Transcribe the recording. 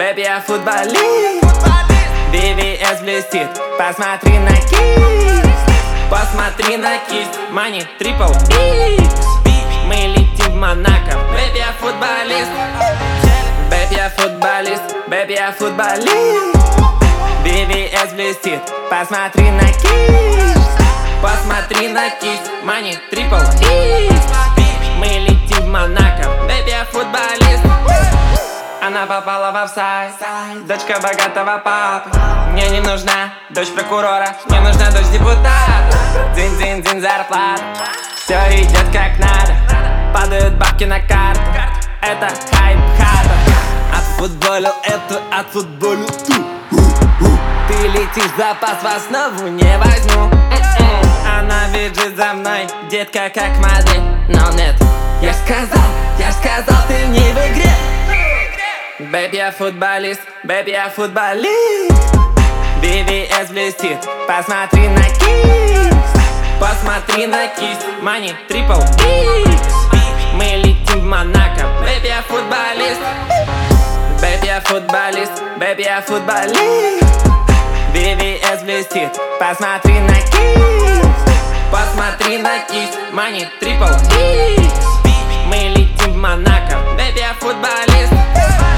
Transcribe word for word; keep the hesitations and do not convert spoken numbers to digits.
Бэби, я футболист. би ви эс блестит, посмотри на кисть. Посмотри на кисть, мани трипл икс. Мы летим в Монако. Бэби, я футболист. Бэби, я футболист. Бэби, я футболист. би ви эс блестит, посмотри на кисть. Посмотри на кисть, мани трипл икс. Мы летим в Монако. Бэби, я футболист. Она попала в офсайд, дочка богатого папы. Мне не нужна дочь прокурора, мне нужна дочь депутата. Дзинь-дзинь-дзинь зарплата, все идет как надо. Падают бабки на карту, это хайп-хата. Отфутболил эту, отфутболил ту. Ты летишь в запас, в основу не возьму. Она бежит за мной, детка как модель. Но нет, я сказал, я сказал, ты не в игре. Бэби, я футболист, бэби, я футболист. би ви эс блестит, посмотри на кисть. Посмотри на кисть, мани трипл икс. Мы летим в Монако. Бэби, я футболист. Бэби, я футболист, бэби, я футболист. би ви эс блестит, посмотри на кисть. Посмотри на кисть, мани трипл икс. Мы летим в Монако. Бэби, я футболист.